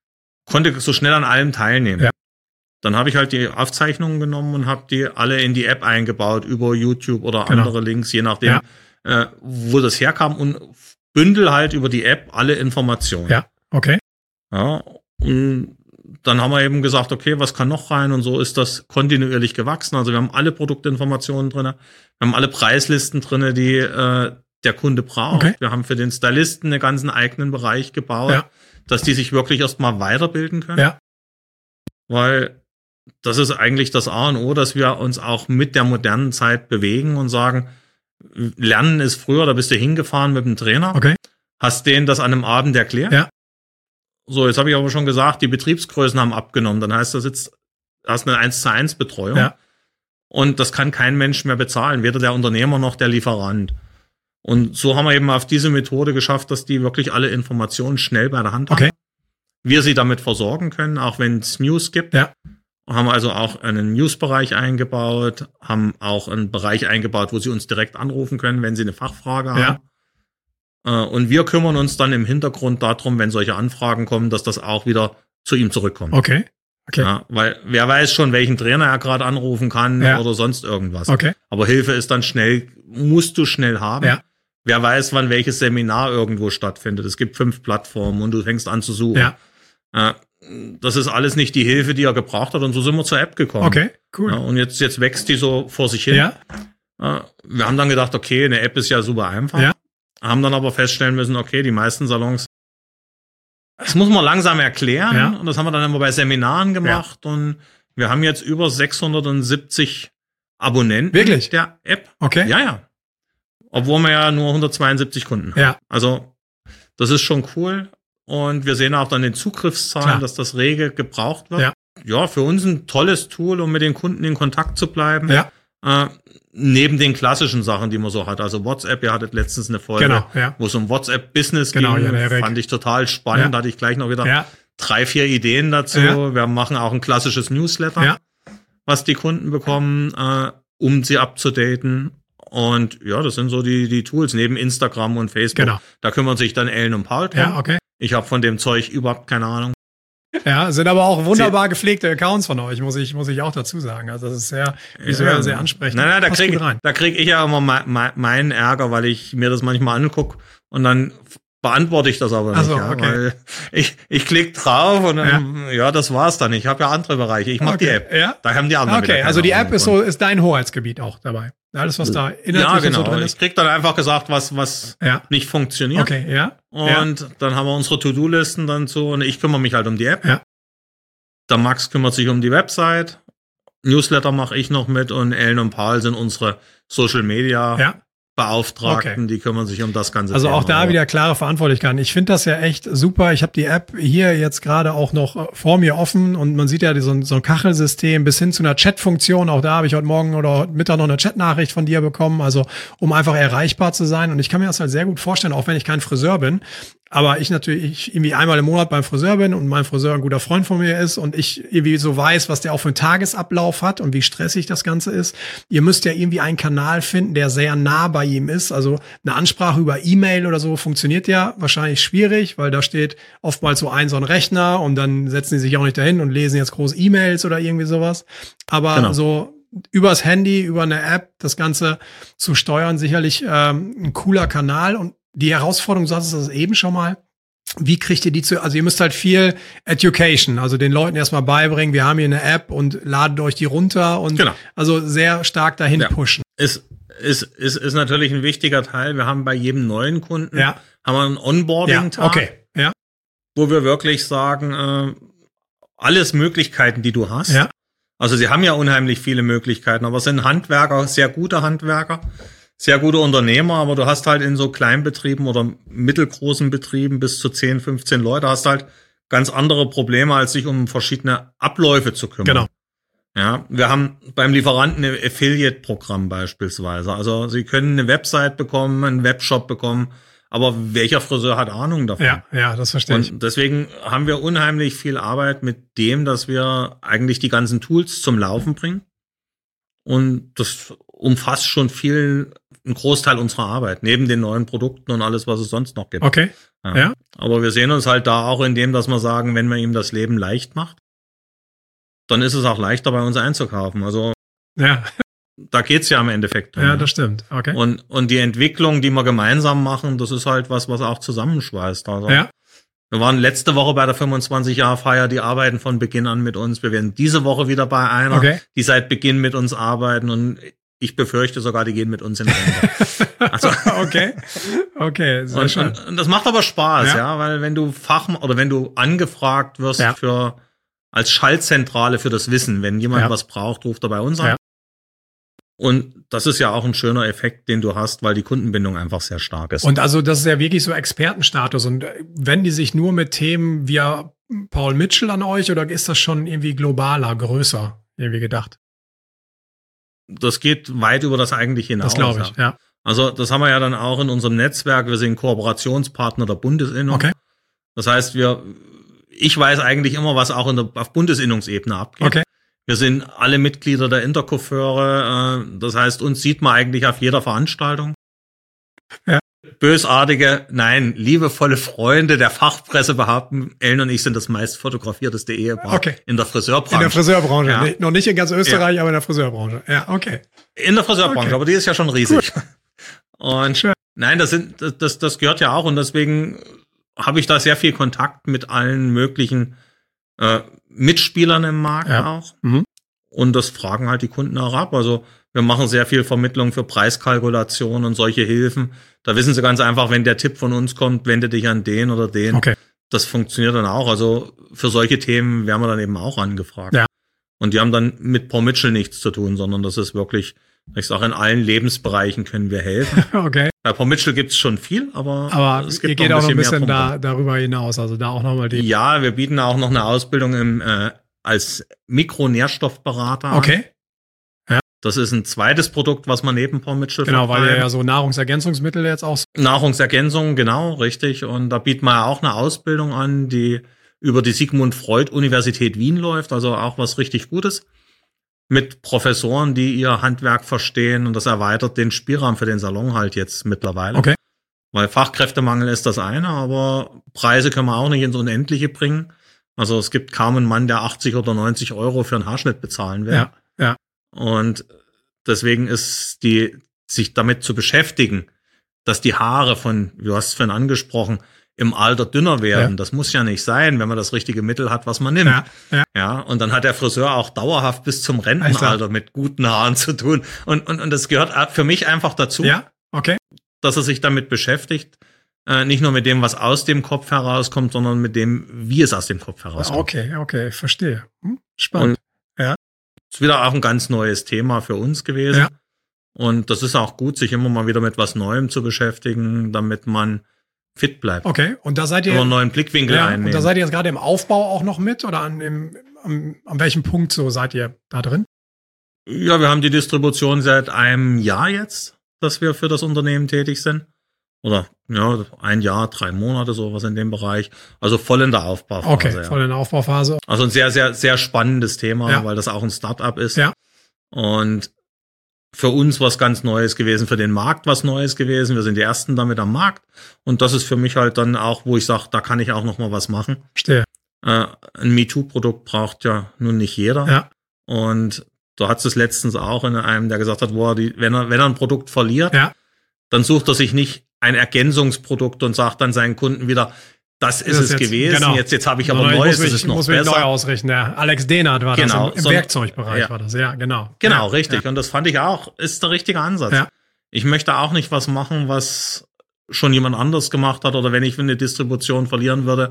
an allem teilnehmen. Ja. Dann habe ich halt die Aufzeichnungen genommen und habe die alle in die App eingebaut, über YouTube oder andere Links, je nachdem, wo das herkam, und bündel halt über die App alle Informationen. Ja, okay. Ja, und dann haben wir eben gesagt, okay, was kann noch rein? Und so ist das kontinuierlich gewachsen. Also wir haben alle Produktinformationen drin, wir haben alle Preislisten drin, die der Kunde braucht. Okay. Wir haben für den Stylisten einen ganzen eigenen Bereich gebaut, dass die sich wirklich erstmal weiterbilden können. Ja. Weil das ist eigentlich das A und O, dass wir uns auch mit der modernen Zeit bewegen und sagen, Lernen ist früher, da bist du hingefahren mit dem Trainer, hast denen das an einem Abend erklärt. Ja. So, jetzt habe ich aber schon gesagt, die Betriebsgrößen haben abgenommen. Dann heißt das jetzt, hast eine 1:1 Betreuung. Ja. Und das kann kein Mensch mehr bezahlen, weder der Unternehmer noch der Lieferant. Und so haben wir eben auf diese Methode geschafft, dass die wirklich alle Informationen schnell bei der Hand haben. Wir sie damit versorgen können, auch wenn es News gibt. Ja. haben also auch einen News-Bereich eingebaut, haben auch einen Bereich eingebaut, wo Sie uns direkt anrufen können, wenn Sie eine Fachfrage haben. Und wir kümmern uns dann im Hintergrund darum, wenn solche Anfragen kommen, dass das auch wieder zu ihm zurückkommt. Okay. Ja, weil wer weiß schon, welchen Trainer er gerade anrufen kann oder sonst irgendwas. Okay. Aber Hilfe ist dann musst du schnell haben. Ja. Wer weiß, wann welches Seminar irgendwo stattfindet. Es gibt 5 Plattformen und du fängst an zu suchen. Ja. Das ist alles nicht die Hilfe, die er gebraucht hat. Und so sind wir zur App gekommen. Okay, cool. Ja, und jetzt wächst die so vor sich hin. Ja. Wir haben dann gedacht, okay, eine App ist ja super einfach. Ja. Haben dann aber feststellen müssen, okay, die meisten Salons, das muss man langsam erklären. Ja. Und das haben wir dann immer bei Seminaren gemacht. Ja. Und wir haben jetzt über 670 Abonnenten Wirklich? der App. Okay. Ja. Obwohl wir ja nur 172 Kunden haben. Ja. Also, das ist schon cool. Und wir sehen auch dann den Zugriffszahlen, dass das rege gebraucht wird. Ja, für uns ein tolles Tool, um mit den Kunden in Kontakt zu bleiben. Ja. Neben den klassischen Sachen, die man so hat. Also WhatsApp, ihr hattet letztens eine Folge, wo es um WhatsApp-Business ging. Fand ich total spannend. Da hatte ich gleich noch wieder 3-4 Ideen dazu. Ja. Wir machen auch ein klassisches Newsletter, was die Kunden bekommen, um sie abzudaten. Und ja, das sind so die Tools neben Instagram und Facebook. Genau. Da kümmern sich dann Ellen und Paul drum. Ja, okay. Ich habe von dem Zeug überhaupt keine Ahnung. Ja, sind aber auch wunderbar gepflegte Accounts von euch, muss ich auch dazu sagen. Also das ist sehr visuell sehr ansprechend. Nein, da krieg ich ja immer meinen Ärger, weil ich mir das manchmal angucke und dann beantworte ich das aber nicht. Weil ich klicke drauf und dann, das war's dann. Ich habe ja andere Bereiche. Ich mache die App. Ja? Da haben die anderen. Okay, also die App ist dein Hoheitsgebiet auch dabei. Alles, was da inhaltlich so drin ist. Ich krieg dann einfach gesagt, was nicht funktioniert. Okay, ja. Und dann haben wir unsere To-Do-Listen dann so und ich kümmere mich halt um die App. Ja. Der Max kümmert sich um die Website. Newsletter mache ich noch mit und Ellen und Paul sind unsere Social Media Beauftragten, die kümmern sich um das ganze Also Thema. Auch da wieder klare Verantwortlichkeiten. Ich finde das ja echt super. Ich habe die App hier jetzt gerade auch noch vor mir offen und man sieht ja so ein Kachelsystem bis hin zu einer Chatfunktion. Auch da habe ich heute Morgen oder heute Mittag noch eine Chatnachricht von dir bekommen, also um einfach erreichbar zu sein. Und ich kann mir das halt sehr gut vorstellen, auch wenn ich kein Friseur bin. Aber ich natürlich irgendwie einmal im Monat beim Friseur bin und mein Friseur ein guter Freund von mir ist und ich irgendwie so weiß, was der auch für einen Tagesablauf hat und wie stressig das Ganze ist. Ihr müsst ja irgendwie einen Kanal finden, der sehr nah bei ihm ist. Also eine Ansprache über E-Mail oder so funktioniert ja wahrscheinlich schwierig, weil da steht oftmals so ein Rechner und dann setzen die sich auch nicht dahin und lesen jetzt groß E-Mails oder irgendwie sowas. Aber so übers Handy, über eine App, das Ganze zu steuern, sicherlich ein cooler Kanal. Und die Herausforderung, du sagst es eben schon mal, wie kriegt ihr die also ihr müsst halt viel Education, also den Leuten erstmal beibringen, wir haben hier eine App und ladet euch die runter und also sehr stark dahin pushen. Ist natürlich ein wichtiger Teil. Wir haben bei jedem neuen Kunden haben wir einen Onboarding-Tag, wo wir wirklich sagen, alles Möglichkeiten, die du hast. Ja. Also sie haben ja unheimlich viele Möglichkeiten, aber es sind Handwerker, sehr gute Handwerker, sehr gute Unternehmer, aber du hast halt in so Kleinbetrieben oder mittelgroßen Betrieben bis zu 10, 15 Leute, hast halt ganz andere Probleme, als sich um verschiedene Abläufe zu kümmern. Genau. Ja, wir haben beim Lieferanten ein Affiliate-Programm beispielsweise. Also sie können eine Website bekommen, einen Webshop bekommen, aber welcher Friseur hat Ahnung davon? Ja, das verstehe ich. Und deswegen haben wir unheimlich viel Arbeit mit dem, dass wir eigentlich die ganzen Tools zum Laufen bringen. Und das umfasst schon einen Großteil unserer Arbeit, neben den neuen Produkten und alles, was es sonst noch gibt. Okay. Ja. Aber wir sehen uns halt da auch in dem, dass wir sagen, wenn man ihm das Leben leicht macht, dann ist es auch leichter, bei uns einzukaufen. Also da geht's ja im Endeffekt drum. Ja, das stimmt. Okay. Und die Entwicklung, die wir gemeinsam machen, das ist halt was auch zusammenschweißt. Also wir waren letzte Woche bei der 25-Jahr-Feier, die arbeiten von Beginn an mit uns. Wir werden diese Woche wieder bei einer, die seit Beginn mit uns arbeiten und ich befürchte sogar, die gehen mit uns in Rente. Also, okay, sehr schön. Und das macht aber Spaß, weil wenn du wenn du angefragt wirst als Schaltzentrale für das Wissen, wenn jemand was braucht, ruft er bei uns an. Und das ist ja auch ein schöner Effekt, den du hast, weil die Kundenbindung einfach sehr stark ist. Und also das ist ja wirklich so Expertenstatus. Und wenden die sich nur mit Themen wie Paul Mitchell an euch oder ist das schon irgendwie globaler, größer, irgendwie gedacht? Das geht weit über das eigentliche hinaus. Das glaube ich, ja. Also das haben wir ja dann auch in unserem Netzwerk. Wir sind Kooperationspartner der Bundesinnung. Okay. Das heißt, ich weiß eigentlich immer, was auch auf Bundesinnungsebene abgeht. Okay. Wir sind alle Mitglieder der Intercoiffeure. Das heißt, uns sieht man eigentlich auf jeder Veranstaltung. Ja. Bösartige, nein, liebevolle Freunde der Fachpresse behaupten, Ellen und ich sind das meist fotografierteste Ehepaar in der Friseurbranche. In der Friseurbranche, ja. Noch nicht in ganz Österreich, aber in der Friseurbranche. Ja, okay. In der Friseurbranche, aber die ist ja schon riesig. Cool. Und schön. Nein, das gehört ja auch und deswegen habe ich da sehr viel Kontakt mit allen möglichen Mitspielern im Markt auch. Mhm. Und das fragen halt die Kunden auch ab. Also wir machen sehr viel Vermittlung für Preiskalkulation und solche Hilfen. Da wissen sie ganz einfach, wenn der Tipp von uns kommt, wende dich an den oder den. Okay. Das funktioniert dann auch. Also für solche Themen werden wir dann eben auch angefragt. Ja. Und die haben dann mit Paul Mitchell nichts zu tun, sondern das ist wirklich, ich sage, in allen Lebensbereichen können wir helfen. Okay. Bei Paul Mitchell gibt es schon viel, aber es gibt ihr geht auch noch ein bisschen darüber hinaus. Also da auch nochmal die. Ja, wir bieten auch noch eine Ausbildung als Mikronährstoffberater an. Okay. Ja. Das ist ein zweites Produkt, was man neben Paul Mitchell vertreibt. Genau, weil ihr ja so Nahrungsergänzungsmittel jetzt auch. Nahrungsergänzung, genau, richtig. Und da bieten wir ja auch eine Ausbildung an, die über die Sigmund Freud Universität Wien läuft, also auch was richtig Gutes. Mit Professoren, die ihr Handwerk verstehen, und das erweitert den Spielraum für den Salon halt jetzt mittlerweile. Okay. Weil Fachkräftemangel ist das eine, aber Preise können wir auch nicht ins Unendliche bringen. Also es gibt kaum einen Mann, der 80 oder 90 Euro für einen Haarschnitt bezahlen will. Ja, ja. Und deswegen ist sich damit zu beschäftigen, dass die Haare du hast es vorhin angesprochen, im Alter dünner werden. Ja. Das muss ja nicht sein, wenn man das richtige Mittel hat, was man nimmt. Ja, und dann hat der Friseur auch dauerhaft bis zum Rentenalter mit guten Haaren zu tun. Und das gehört für mich einfach dazu, dass er sich damit beschäftigt. Nicht nur mit dem, was aus dem Kopf herauskommt, sondern mit dem, wie es aus dem Kopf herauskommt. Okay, verstehe. Spannend. Und ist wieder auch ein ganz neues Thema für uns gewesen. Ja. Und das ist auch gut, sich immer mal wieder mit was Neuem zu beschäftigen, damit man fit bleibt. Okay, und da seid ihr einen neuen Blickwinkel einnehmen. Und da seid ihr jetzt gerade im Aufbau auch noch mit oder an welchem Punkt so seid ihr da drin? Ja, wir haben die Distribution seit einem Jahr jetzt, dass wir für das Unternehmen tätig sind. Oder ja, 1 Jahr, 3 Monate, sowas in dem Bereich. Also voll in der Aufbauphase. Okay, voll in der Aufbauphase. Also ein sehr, sehr, sehr spannendes Thema, weil das auch ein Start-up ist. Ja. Und für uns was ganz Neues gewesen, für den Markt was Neues gewesen. Wir sind die Ersten damit am Markt. Und das ist für mich halt dann auch, wo ich sage, da kann ich auch noch mal was machen. Verstehe. Ein MeToo-Produkt braucht ja nun nicht jeder. Ja. Und da hat es letztens auch in einem, der gesagt hat, wenn er ein Produkt verliert, dann sucht er sich nicht ein Ergänzungsprodukt und sagt dann seinen Kunden wieder, das ist es jetzt gewesen, genau. Jetzt habe ich aber Neues, das ist noch besser. Ich muss mich neu ausrichten, ja. Alex Dehnert war das im Werkzeugbereich war das, genau. Genau, richtig. Ja. Und das fand ich auch, ist der richtige Ansatz. Ja. Ich möchte auch nicht was machen, was schon jemand anders gemacht hat oder wenn ich eine Distribution verlieren würde,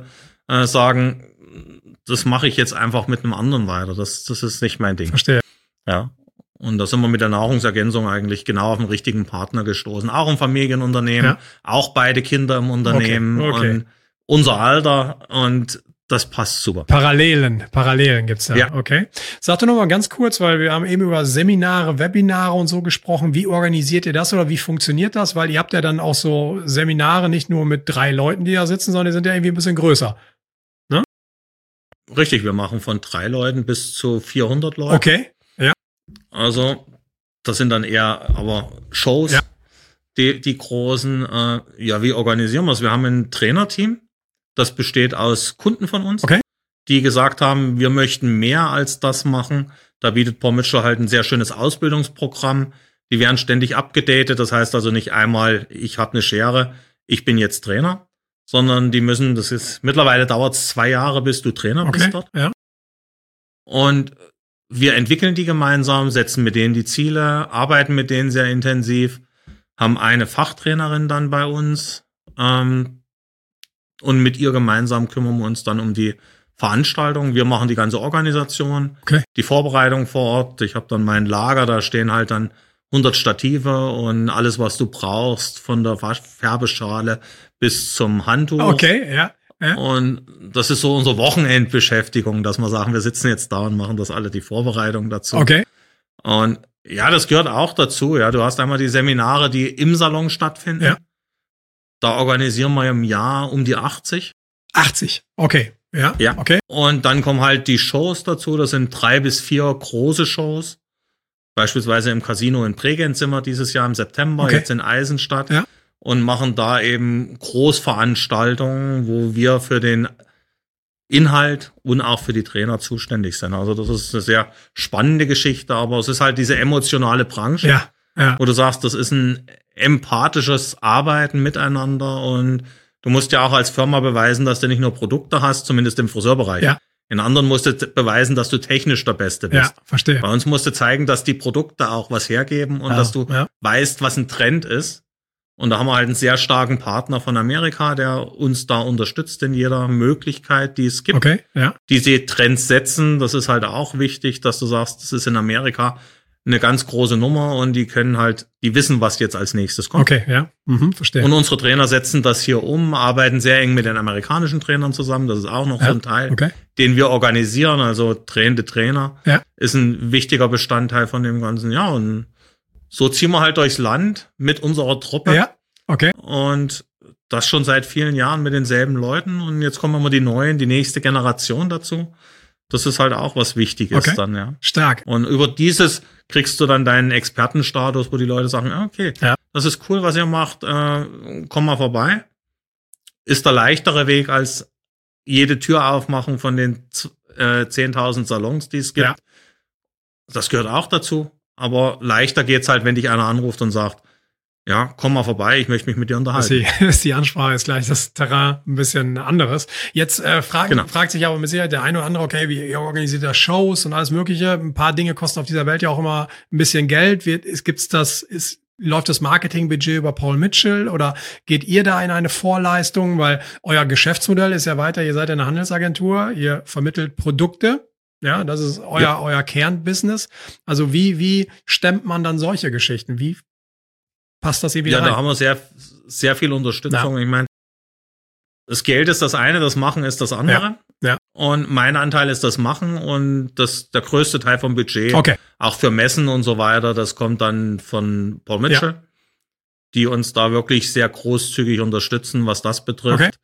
sagen, das mache ich jetzt einfach mit einem anderen weiter. Das ist nicht mein Ding. Verstehe. Ja. Und da sind wir mit der Nahrungsergänzung eigentlich genau auf den richtigen Partner gestoßen. Auch ein Familienunternehmen, auch beide Kinder im Unternehmen und unser Alter und das passt super. Parallelen gibt's da. Ja. Okay. Sag doch noch mal ganz kurz, weil wir haben eben über Seminare, Webinare und so gesprochen. Wie organisiert ihr das oder wie funktioniert das? Weil ihr habt ja dann auch so Seminare nicht nur mit 3 Leuten, die da sitzen, sondern die sind ja irgendwie ein bisschen größer. Ne? Richtig, wir machen von 3 Leuten bis zu 400 Leuten. Okay. Ja. Also, das sind dann eher aber Shows, die großen. Wie organisieren wir es? Wir haben ein Trainerteam. Das besteht aus Kunden von uns, die gesagt haben, wir möchten mehr als das machen. Da bietet Paul Mitchell halt ein sehr schönes Ausbildungsprogramm. Die werden ständig abgedatet. Das heißt also nicht einmal, ich habe eine Schere, ich bin jetzt Trainer, sondern die müssen, mittlerweile dauert es 2 Jahre, bis du Trainer bist dort. Ja. Und wir entwickeln die gemeinsam, setzen mit denen die Ziele, arbeiten mit denen sehr intensiv, haben eine Fachtrainerin dann bei uns, und mit ihr gemeinsam kümmern wir uns dann um die Veranstaltung. Wir machen die ganze Organisation, die Vorbereitung vor Ort. Ich habe dann mein Lager, da stehen halt dann 100 Stative und alles, was du brauchst, von der Färbeschale bis zum Handtuch. Okay, ja. Und das ist so unsere Wochenendbeschäftigung, dass wir sagen, wir sitzen jetzt da und machen das alle, die Vorbereitung dazu. Okay. Und ja, das gehört auch dazu. Ja, du hast einmal die Seminare, die im Salon stattfinden. Ja. Da organisieren wir im Jahr um die 80. 80, okay. Ja, okay. Und dann kommen halt die Shows dazu. Das sind 3 bis 4 große Shows. Beispielsweise im Casino in Bregenz sind wir dieses Jahr im September, jetzt in Eisenstadt. Ja. Und machen da eben Großveranstaltungen, wo wir für den Inhalt und auch für die Trainer zuständig sind. Also das ist eine sehr spannende Geschichte, aber es ist halt diese emotionale Branche, wo du sagst, das ist ein empathisches Arbeiten miteinander und du musst ja auch als Firma beweisen, dass du nicht nur Produkte hast, zumindest im Friseurbereich. Ja. In anderen musst du beweisen, dass du technisch der Beste bist. Ja, verstehe. Bei uns musst du zeigen, dass die Produkte auch was hergeben und dass du weißt, was ein Trend ist. Und da haben wir halt einen sehr starken Partner von Amerika, der uns da unterstützt in jeder Möglichkeit, die es gibt. Okay, ja. Diese Trends setzen, das ist halt auch wichtig, dass du sagst, das ist in Amerika eine ganz große Nummer und die wissen, was jetzt als nächstes kommt. Okay, ja, verstehe. Und unsere Trainer setzen das hier um, arbeiten sehr eng mit den amerikanischen Trainern zusammen. Das ist auch noch so ein Teil, den wir organisieren. Also trainende Trainer ist ein wichtiger Bestandteil von dem Ganzen. Ja, und so ziehen wir halt durchs Land mit unserer Truppe. Ja, okay. Und das schon seit vielen Jahren mit denselben Leuten. Und jetzt kommen immer die nächste Generation dazu. Das ist halt auch was Wichtiges dann, ja. Stark. Und über dieses kriegst du dann deinen Expertenstatus, wo die Leute sagen, okay, das ist cool, was ihr macht, komm mal vorbei. Ist der leichtere Weg als jede Tür aufmachen von den 10.000 Salons, die es gibt. Ja. Das gehört auch dazu. Aber leichter geht's halt, wenn dich einer anruft und sagt, ja, komm mal vorbei, ich möchte mich mit dir unterhalten. Die Ansprache ist gleich das Terrain ein bisschen anderes. Jetzt fragt sich aber mit Sicherheit der eine oder andere, okay, wie ihr organisiert da Shows und alles Mögliche. Ein paar Dinge kosten auf dieser Welt ja auch immer ein bisschen Geld. Läuft das Marketingbudget über Paul Mitchell oder geht ihr da in eine Vorleistung? Weil euer Geschäftsmodell ist ja weiter, ihr seid eine Handelsagentur, ihr vermittelt Produkte. Ja, das ist euer Kernbusiness. Also wie stemmt man dann solche Geschichten? Wie passt das irgendwie rein? Ja, da haben wir sehr, sehr viel Unterstützung. Ja. Ich meine, das Geld ist das eine, das Machen ist das andere. Ja. Und mein Anteil ist das Machen und der größte Teil vom Budget, auch für Messen und so weiter, das kommt dann von Paul Mitchell, die uns da wirklich sehr großzügig unterstützen, was das betrifft.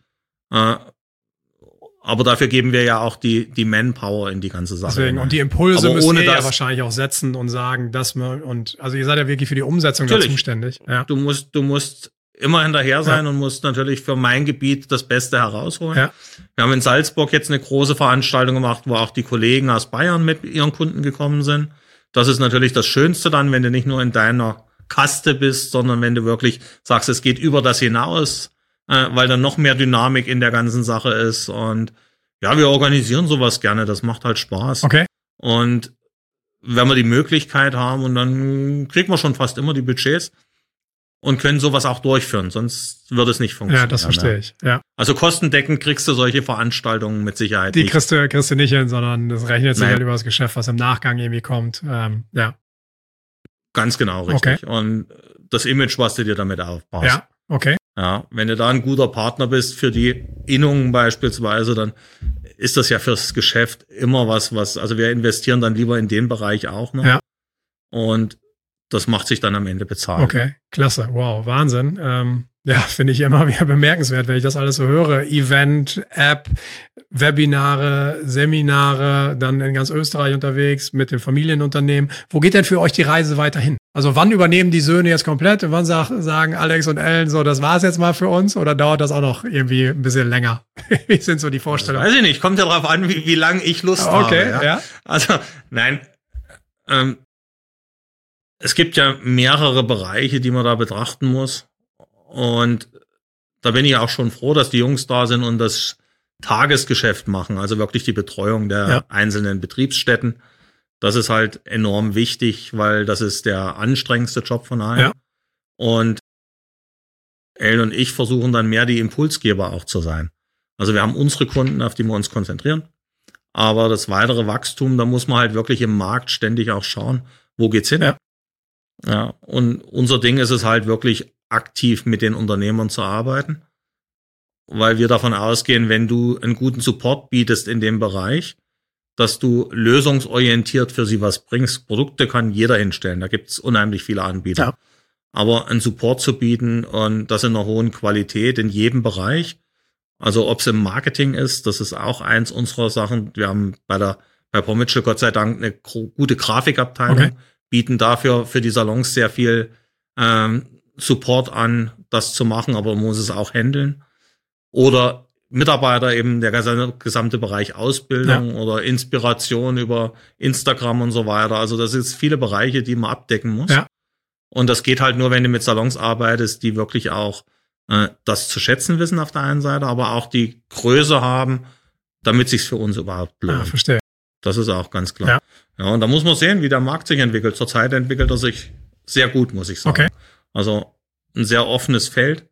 Aber dafür geben wir ja auch die Manpower in die ganze Sache. Deswegen, und die Impulse müsst ihr ja wahrscheinlich auch setzen und sagen, also ihr seid ja wirklich für die Umsetzung da zuständig. Ja. Du musst immer hinterher sein und musst natürlich für mein Gebiet das Beste herausholen. Ja. Wir haben in Salzburg jetzt eine große Veranstaltung gemacht, wo auch die Kollegen aus Bayern mit ihren Kunden gekommen sind. Das ist natürlich das Schönste dann, wenn du nicht nur in deiner Kaste bist, sondern wenn du wirklich sagst, es geht über das hinaus, weil dann noch mehr Dynamik in der ganzen Sache ist. Und ja, wir organisieren sowas gerne. Das macht halt Spaß. Okay. Und wenn wir die Möglichkeit haben, und dann kriegen wir schon fast immer die Budgets und können sowas auch durchführen. Sonst würde es nicht funktionieren. Ja, das verstehe ich. Ja. Also kostendeckend kriegst du solche Veranstaltungen mit Sicherheit nicht. Die kriegst du nicht hin, sondern das rechnet sich halt über das Geschäft, was im Nachgang irgendwie kommt. Ja. Ganz genau, richtig. Okay. Und das Image, was du dir damit aufbaust. Ja, okay. Ja, wenn du da ein guter Partner bist für die Innungen beispielsweise, dann ist das ja fürs Geschäft immer was, also wir investieren dann lieber in den Bereich auch noch. Ja. Und das macht sich dann am Ende bezahlen. Okay, klasse. Wow, Wahnsinn. Finde ich immer wieder bemerkenswert, wenn ich das alles so höre. Event, App, Webinare, Seminare, dann in ganz Österreich unterwegs mit den Familienunternehmen. Wo geht denn für euch die Reise weiterhin? Also wann übernehmen die Söhne jetzt komplett und wann sagen Alex und Ellen so, das war's jetzt mal für uns, oder dauert das auch noch irgendwie ein bisschen länger? Wie sind so die Vorstellungen? Das weiß ich nicht, kommt ja drauf an, wie lange ich Lust habe. Okay, ja. Also, nein, es gibt ja mehrere Bereiche, die man da betrachten muss. Und da bin ich auch schon froh, dass die Jungs da sind und das Tagesgeschäft machen, also wirklich die Betreuung der einzelnen Betriebsstätten. Das ist halt enorm wichtig, weil das ist der anstrengendste Job von allen. Ja. Und Ellen und ich versuchen dann mehr die Impulsgeber auch zu sein. Also wir haben unsere Kunden, auf die wir uns konzentrieren. Aber das weitere Wachstum, da muss man halt wirklich im Markt ständig auch schauen, wo geht's hin? Ja, und unser Ding ist es halt wirklich aktiv mit den Unternehmern zu arbeiten, weil wir davon ausgehen, wenn du einen guten Support bietest in dem Bereich, dass du lösungsorientiert für sie was bringst. Produkte kann jeder hinstellen, da gibt's unheimlich viele Anbieter. Ja. Aber einen Support zu bieten und das in einer hohen Qualität in jedem Bereich, Also ob es im Marketing ist, das ist auch eins unserer Sachen. Wir haben bei Paul Mitchell Gott sei Dank eine gute Grafikabteilung, bieten dafür für die Salons sehr viel Support an, das zu machen, aber man muss es auch handeln. Oder Mitarbeiter eben der gesamte Bereich Ausbildung oder Inspiration über Instagram und so weiter. Also das ist viele Bereiche, die man abdecken muss. Ja. Und das geht halt nur, wenn du mit Salons arbeitest, die wirklich auch das zu schätzen wissen auf der einen Seite, aber auch die Größe haben, damit sich's für uns überhaupt lohnt. Ja, verstehe. Das ist auch ganz klar. Ja, und da muss man sehen, wie der Markt sich entwickelt. Zurzeit entwickelt er sich sehr gut, muss ich sagen. Okay. Also ein sehr offenes Feld.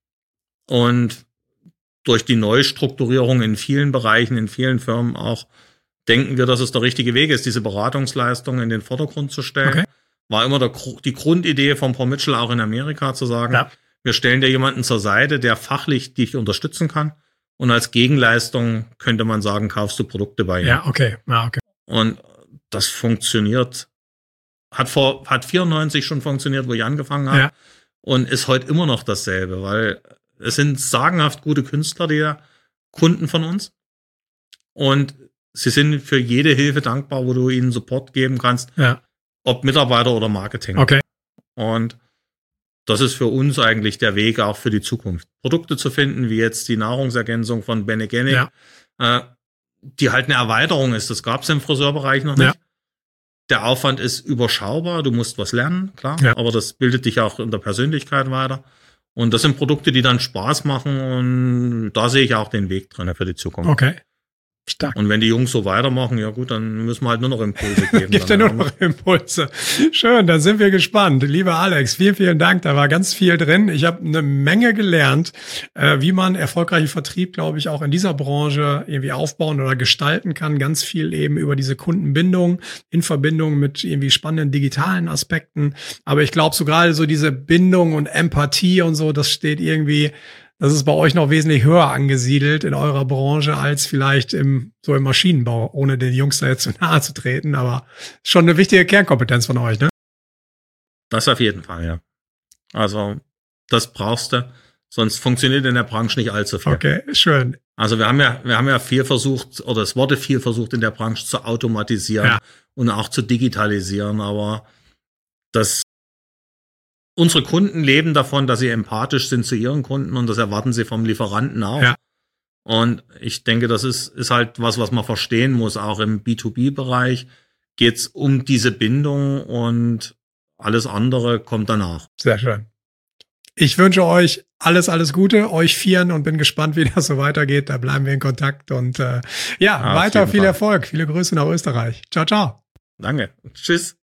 Und durch die Neustrukturierung in vielen Bereichen, in vielen Firmen auch, denken wir, dass es der richtige Weg ist, diese Beratungsleistung in den Vordergrund zu stellen. Okay. War immer die Grundidee von Paul Mitchell auch in Amerika zu sagen, wir stellen dir jemanden zur Seite, der fachlich dich unterstützen kann. Und als Gegenleistung könnte man sagen, kaufst du Produkte bei ihm. Ja, okay. Und das funktioniert, hat 94 schon funktioniert, wo ich angefangen habe. Ja. Und ist heute immer noch dasselbe, weil es sind sagenhaft gute Künstler, die Kunden von uns. Und sie sind für jede Hilfe dankbar, wo du ihnen Support geben kannst. Ja. Ob Mitarbeiter oder Marketing. Okay. Und das ist für uns eigentlich der Weg auch für die Zukunft. Produkte zu finden, wie jetzt die Nahrungsergänzung von Benegenic, die halt eine Erweiterung ist. Das gab es im Friseurbereich noch nicht. Ja. Der Aufwand ist überschaubar. Du musst was lernen, klar. Ja. Aber das bildet dich auch in der Persönlichkeit weiter. Und das sind Produkte, die dann Spaß machen. Und da sehe ich auch den Weg drin für die Zukunft. Okay. Stark. Und wenn die Jungs so weitermachen, ja gut, dann müssen wir halt nur noch Impulse geben. Gibt ja nur noch Impulse. Schön, dann sind wir gespannt. Lieber Alex, vielen, vielen Dank. Da war ganz viel drin. Ich habe eine Menge gelernt, wie man erfolgreichen Vertrieb, glaube ich, auch in dieser Branche irgendwie aufbauen oder gestalten kann. Ganz viel eben über diese Kundenbindung in Verbindung mit irgendwie spannenden digitalen Aspekten. Aber ich glaube, so gerade so diese Bindung und Empathie und so, das steht irgendwie... Das ist bei euch noch wesentlich höher angesiedelt in eurer Branche als vielleicht im Maschinenbau, ohne den Jungs da jetzt zu nahe zu treten. Aber schon eine wichtige Kernkompetenz von euch, ne? Das auf jeden Fall, ja. Also das brauchst du, sonst funktioniert in der Branche nicht allzu viel. Okay, schön. Also wir haben ja viel versucht, oder es wurde viel versucht in der Branche zu automatisieren und auch zu digitalisieren, aber unsere Kunden leben davon, dass sie empathisch sind zu ihren Kunden und das erwarten sie vom Lieferanten auch. Ja. Und ich denke, das ist halt was man verstehen muss. Auch im B2B-Bereich geht es um diese Bindung und alles andere kommt danach. Sehr schön. Ich wünsche euch alles Gute, euch vieren und bin gespannt, wie das so weitergeht. Da bleiben wir in Kontakt und weiter viel Erfolg. Viele Grüße nach Österreich. Ciao, ciao. Danke. Tschüss.